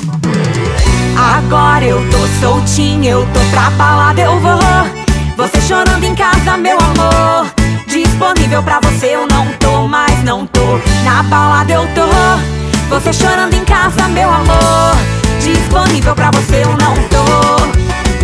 Agora eu tô soltinha, eu tô pra balada, eu vou. Você chorando em casa, meu amor. Disponível pra você eu não tô, mas não tô. Na balada eu tô. Você chorando em casa, meu amor. Disponível pra você eu não tô.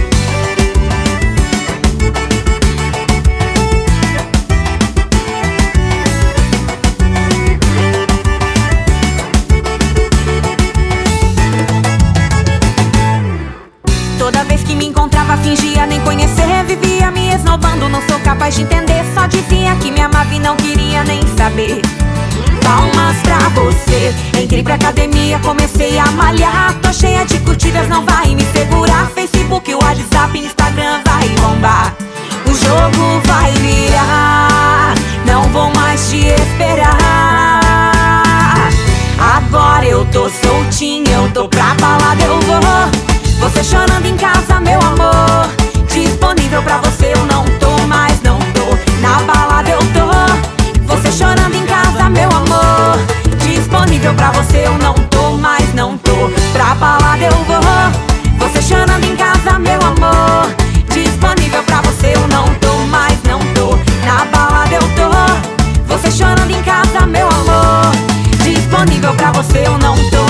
Toda vez que me encontrava fingia nem conhecer, vivia me esnobando, não sou capaz de entender. Só dizia que me amava e não queria nem saber. Palmas pra você. Entrei pra academia, comecei a malhar. Tô cheia de curtidas, não vai me segurar. Facebook, WhatsApp, Instagram vai bombar. O jogo vai virar, não vou mais te esperar. Agora eu tô soltinha, eu tô pra balada, eu vou. Você chorando em casa, meu amor. Disponível pra você eu não tô, mas não tô. Na balada eu tô. Você chorando em casa, meu amor. Disponível pra você eu não tô, mas não tô. Pra balada eu vou. Você chorando em casa, meu amor. Disponível pra você eu não tô, mas não tô. Na balada eu tô. Você chorando em casa, meu amor. Disponível pra você eu não tô.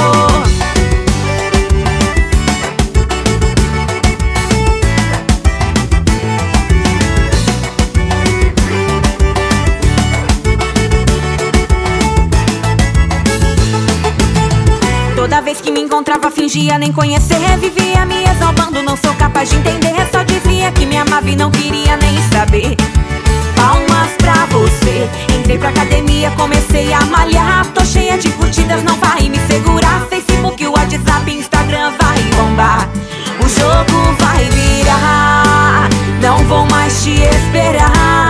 Toda vez que me encontrava fingia nem conhecer, vivia me exaltando, não sou capaz de entender. Só dizia que me amava e não queria nem saber. Palmas pra você. Entrei pra academia, comecei a malhar. Tô cheia de curtidas, não vai me segurar. Facebook, WhatsApp, Instagram vai bombar. O jogo vai virar, não vou mais te esperar.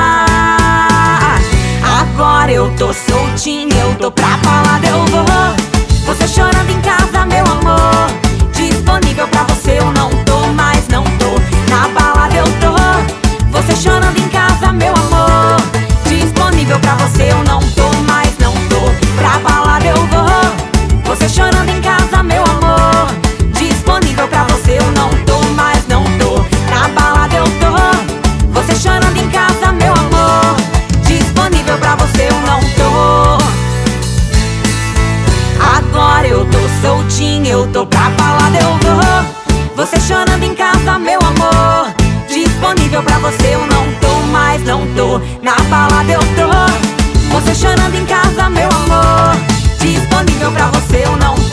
Agora eu tô soltinha, eu tô pra balada, eu vou. Você chorando em casa, meu amor. Disponível pra você eu não tô, mas não tô. Na balada eu tô. Você chorando em casa, meu amor. Disponível pra você eu não tô, mas não tô. Pra balada eu vou. Você chorando em casa, meu amor. Disponível pra você eu não tô, mas não tô. Na balada eu tô. Você chorando em casa, meu amor. Disponível pra você eu não tô. Agora eu tô soltinha, eu tô pra balada, eu vou. Você chorando em casa, meu amor. Disponível pra você eu não tô, mas não tô. Na balada eu tô. Você chorando em casa, meu amor. Disponível pra você eu não tô.